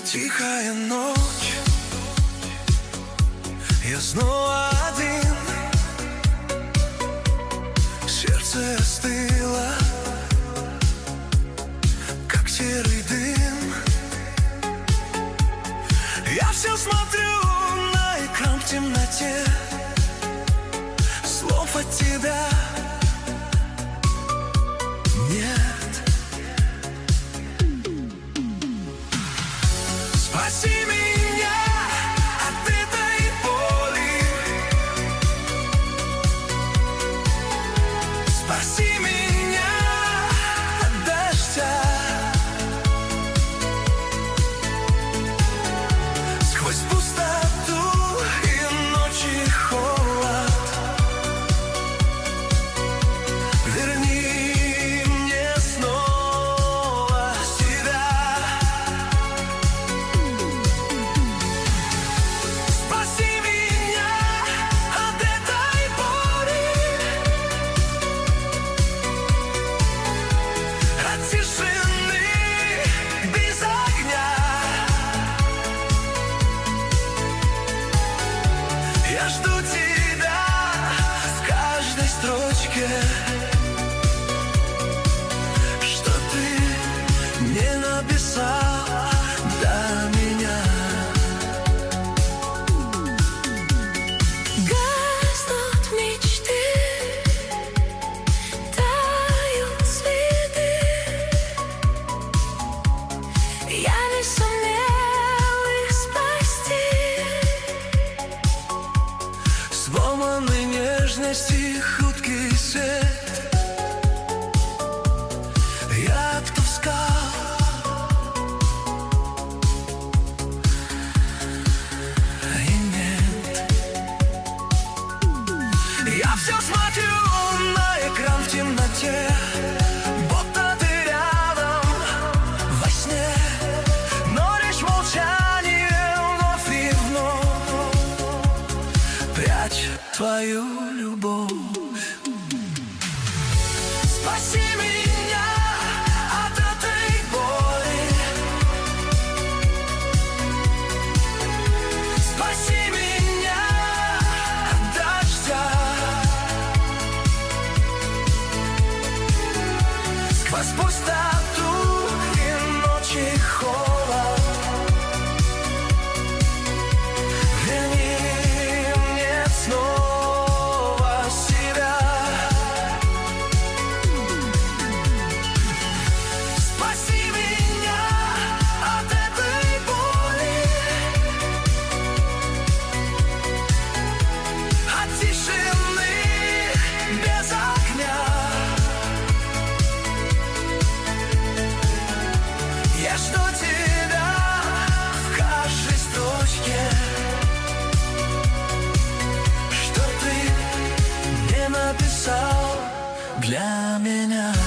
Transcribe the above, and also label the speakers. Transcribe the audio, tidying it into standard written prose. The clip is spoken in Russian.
Speaker 1: Тихая ночь, я снова один. Сердце остыло, как серый дым. Я все смотрю на экран в темноте. Слов от тебя нет. Спаси меня от этой боли. Спаси меня от дождя. Сквозь пустоту и ночи холод. Верни мне снова себя. Спаси меня от этой боли, от тишины без огня. Я жду тебя в каждой строчке, что ты не написал до меня.
Speaker 2: Гаснут мечты, тают цветы. Я не сумел их спасти.
Speaker 1: Сломанной нежности хрупкий свет. Я отпускал, и нет. Я все смотрю на экран в темноте, будто ты рядом во сне. Но лишь молчание вновь и вновь прячь твою любовь. Спаси меня от этой боли. Спаси меня от дождя. Сквозь пустоту и ночи холод. Верни мне снова себя. Спаси меня от этой боли, от тишины без огня. Я жду тебя в каждой строчке, что ты не написал для меня.